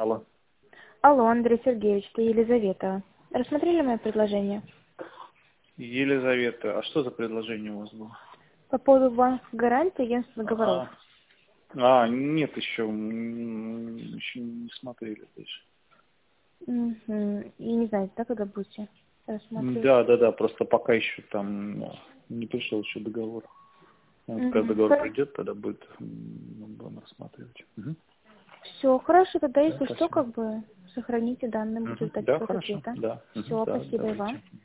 Алло. Алло, Андрей Сергеевич, это Елизавета. Рассмотрели мое предложение? Елизавета, а что за предложение у вас было? По поводу банковской гарантии агентства договоров. Нет, еще не смотрели даже. И не знаете, да, когда будете рассматривать? Да, просто пока еще там не пришел еще договор. Вот, когда договор придет, тогда будем рассматривать. Все, хорошо, тогда Да, если что, спасибо. сохраните данные, буду ждать Да, от хорошо. ответа. Да. Все, Да, спасибо и вам. давайте.